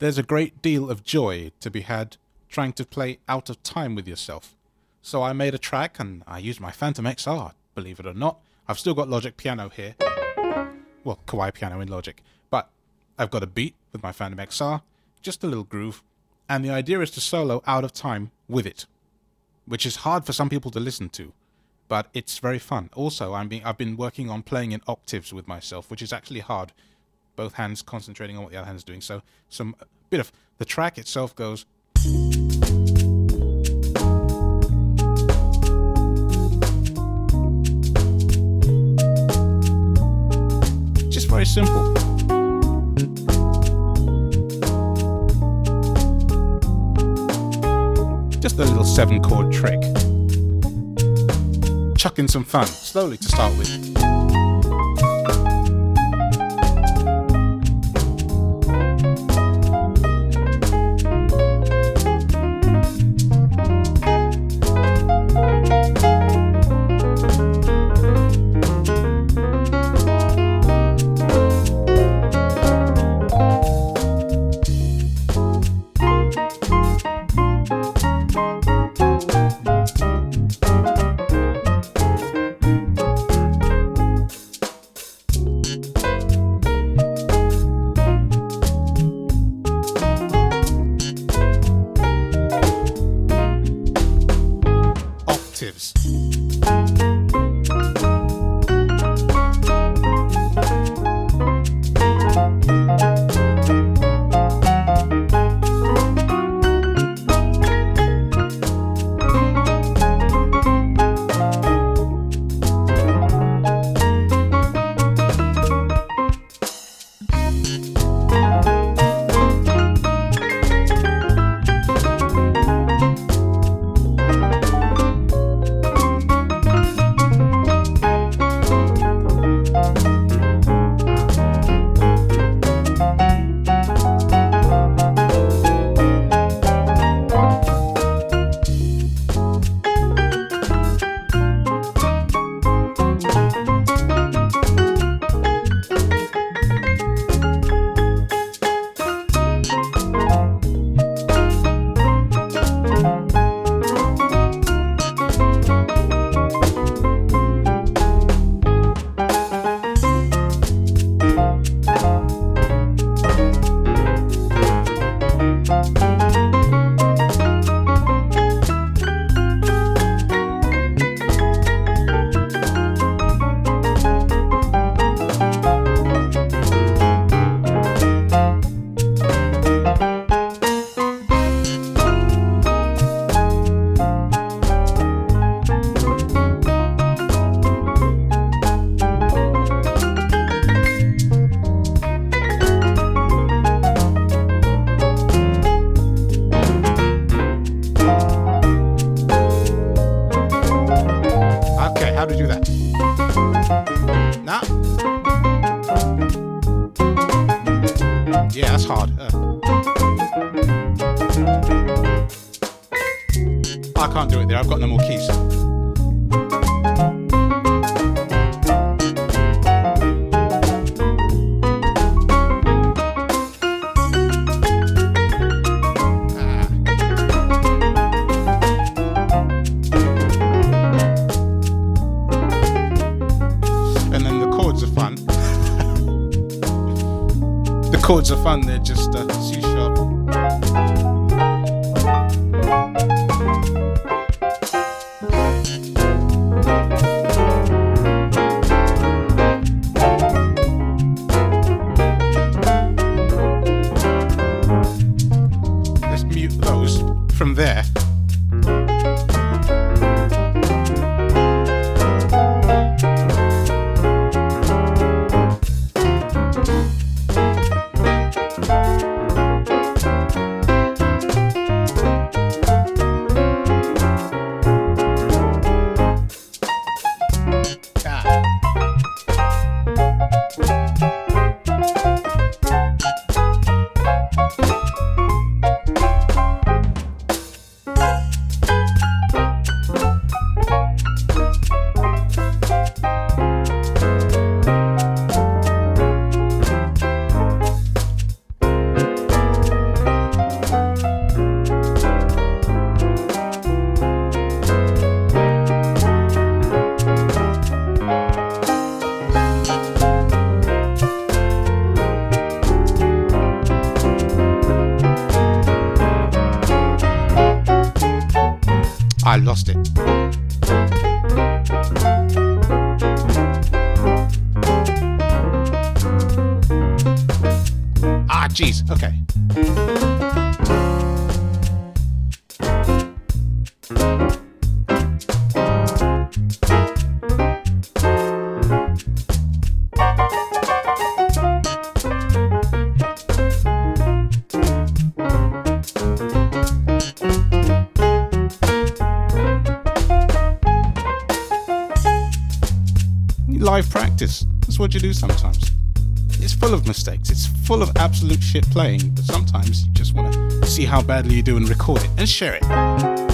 there's a great deal of joy to be had trying to play out of time with yourself. So I made a track and I used my Phantom XR, believe it or not. I've still got Logic Piano here. Well, Kawai Piano in Logic. But I've got a beat with my Phantom XR, just a little groove, and the idea is to solo out of time with it, which is hard for some people to listen to, but it's very fun. Also, I've been working on playing in octaves with myself, which is actually hard, both hands concentrating on what the other hand's doing. So a bit of the track itself goes... just very simple. Just a little 7-chord trick. Chuck in some fun, slowly to start with. Chords are fun, they're just C sharp. Let's mute those from there. mistakes. Okay. Live practice. That's what you do sometimes. It's full of mistakes. It's full of absolute shit playing, but sometimes you just want to see how badly you do and record it and share it.